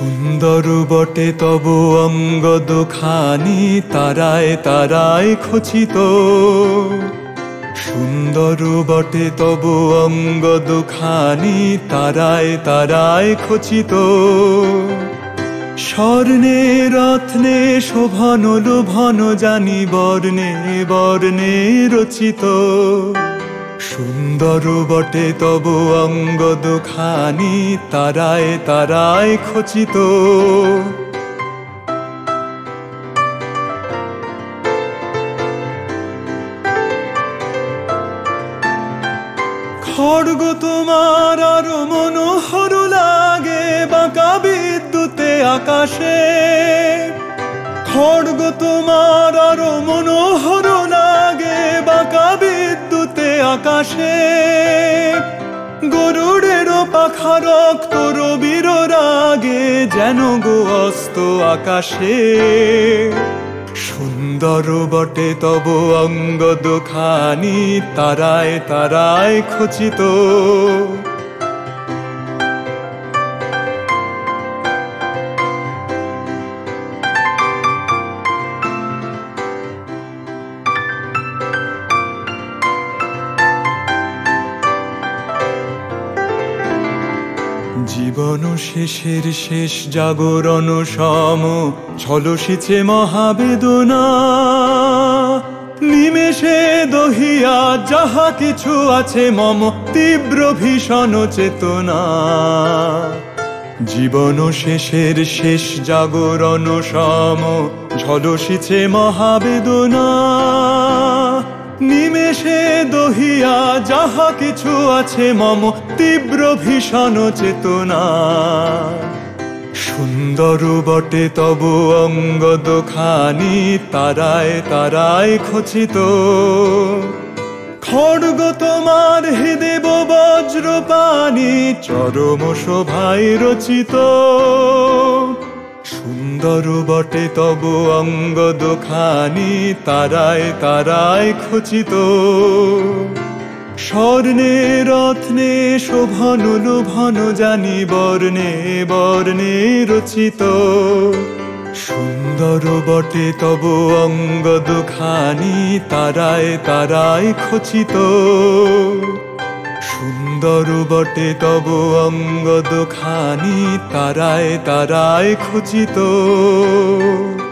সুন্দর বটে তব অঙ্গ দুখানি তারায় তারায় খচিত। সুন্দর বটে তব অঙ্গ দুখানি তারায় তারায় খচিত। স্বর্ণে রত্নে শোভন লোভন জানি বর্ণে বর্ণে রচিত। সুন্দর বটে তব অঙ্গ দুখানি তারায় তারায় খচিত। খড়গ তোমার আরো মনোহর লাগে বাঁকা বিদ্যুতে আকাশে। খড়গ তোমার আরো মনোহর লাগে বাঁকা বিদ্যুতে আকাশে। গরুড়েরও পাখা রক্ত রবির রাগে যেন গো অস্ত আকাশে। সুন্দর বটে তব অঙ্গ দুখানি তারায় তারায় খচিত। জীবন শেষের শেষ জাগরণ সম ঝলসিছে মহাবেদনা। নিমেষে দহিয়া যাহা কিছু আছে মম তীব্র ভীষণ চেতনা। জীবন শেষের শেষ জাগরণ সম ঝলসিছে মহাবেদনা। নিমেষে দহিয়া যাহা কিছু আছে মম তীব্র ভীষণ চেতনা। সুন্দর বটে তব অঙ্গ দুখানি তারায় তারায় খচিত। খড়গ তোমার হে দেব বজ্রপাণি চরম শোভায় রচিত। সুন্দর বটে তব অঙ্গ দুখানি তারায় তারায় খচিত। স্বর্ণে রত্নে শোভন লোভন জানি বর্ণে বর্ণে রচিত। সুন্দর বটে তব অঙ্গ দুখানি তারায় তারায় খচিত। সুন্দর বটে তব অঙ্গ দুখানি তারায় তারায় খচিত।